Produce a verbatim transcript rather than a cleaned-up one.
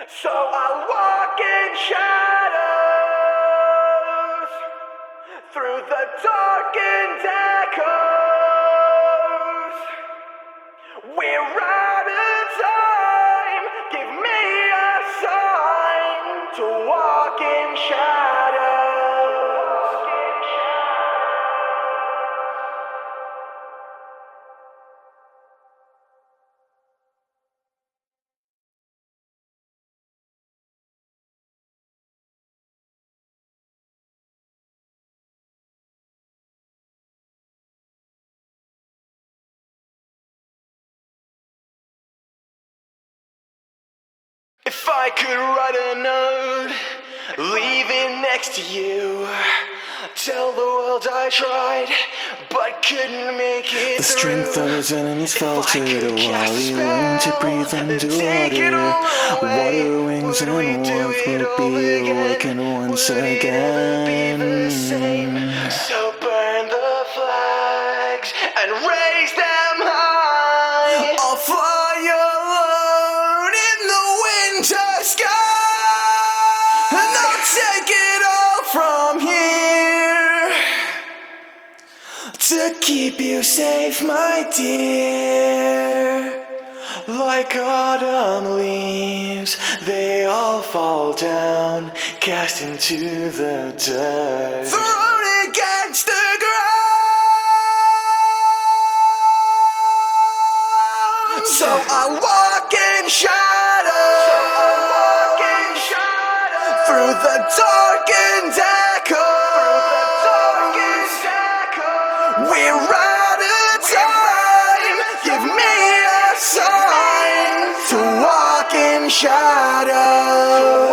So I'll walk in shadows through the darkened echoes. We're out of time. Give me a sign to walk in shadows. If I could write a note, leave it next to you, tell the world I tried, but couldn't make it The through. strength of his enemies faltered while he spell, learned to breathe underwater. Water wings and warmth would be awakened once again. So burn the flags and raise them high. I'll fly alone in the winter sky, and I'll take it all from here to keep you safe, my dear. Like autumn leaves, they all fall down, cast into the dirt, thrown against the ground. So I walk in shadows, through the darkened echoes. We're out of time. Give me a sign to walk in shadows.